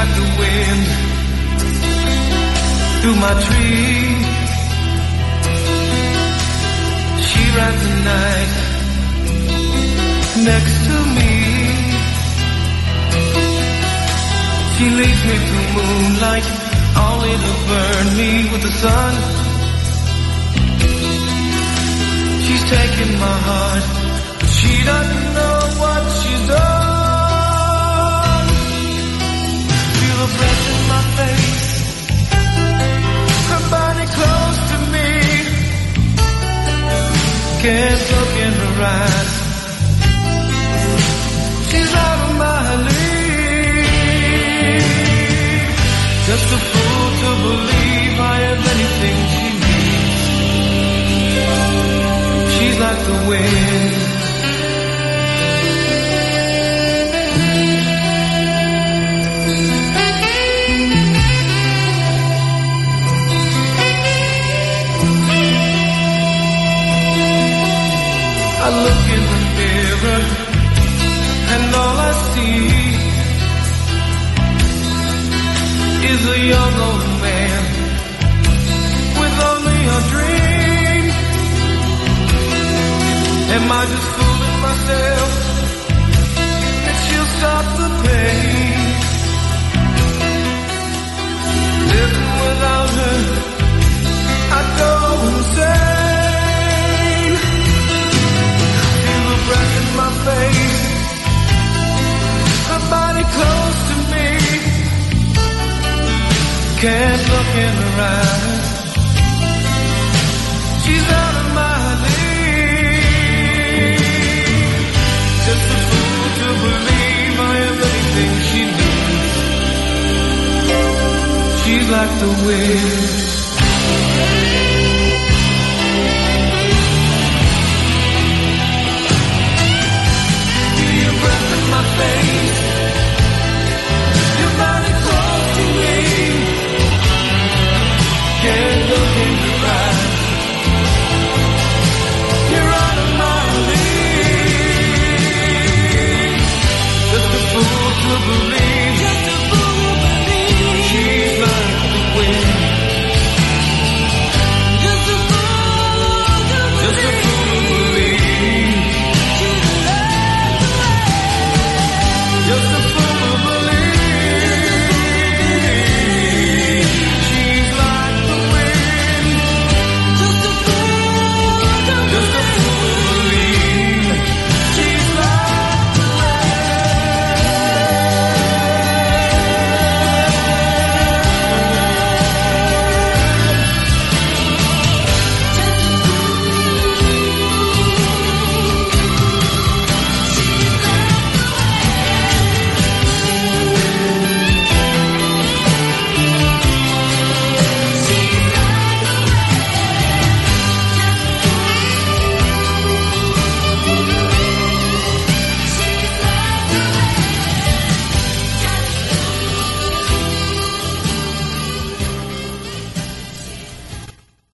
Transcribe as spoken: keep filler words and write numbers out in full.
like the wind through my tree. She rides the night next to me. She leads me through moonlight, only to burn me with the sun. She's taking my heart, but she doesn't know what she's done. Feel her breath in my face, her body close to me. Can't look in her eyes, she's out of my league. Just a fool to believe I have anything she needs. She's like the wind. I look in the mirror and all I see is a young old man with only a dream. Am I just fooling myself that she'll stop the pain? Living without her, I'd go insane. Feel her breath in my face, her body close to me. Can't look in her eyes, she's out of my league. Just a fool to believe I have anything she needs. She's like the wind.